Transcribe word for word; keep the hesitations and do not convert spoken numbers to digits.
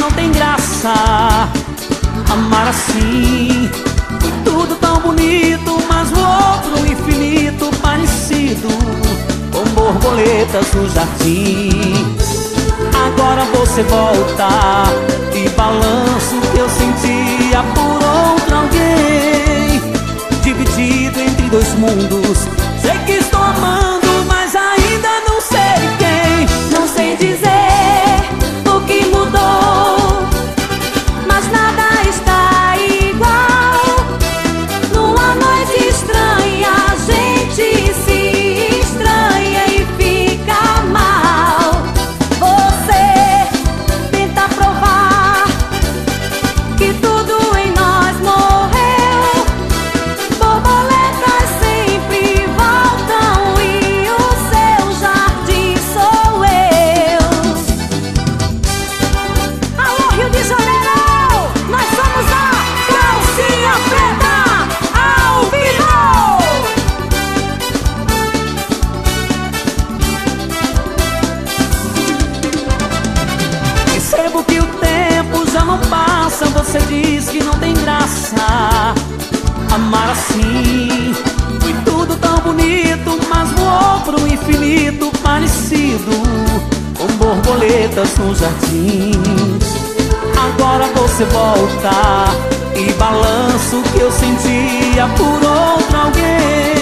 não tem graça. Amar assim foi tudo tão bonito, mas o outro infinito parecido com borboletas no jardim. Agora você volta e balança o que eu sentia por outro alguém. Dividido entre dois mundos, sei que estou amando, mas ainda não sei quem. Não sei dizer o que mudou, mas nada está igual. Numa noite estranha a gente se estranha e fica mal. Você tenta provar que tudo em nós morreu. Borboletas sempre voltam e o seu jardim sou eu. Alô, Rio de Janeiro, nós somos a Calcinha Preta ao vivo. Percebo que o tempo já não passa. Você diz que não tem graça. Amar assim foi tudo tão bonito, mas no outro infinito parecido com borboletas no jardim. Agora você volta e balança o que eu sentia por outro alguém.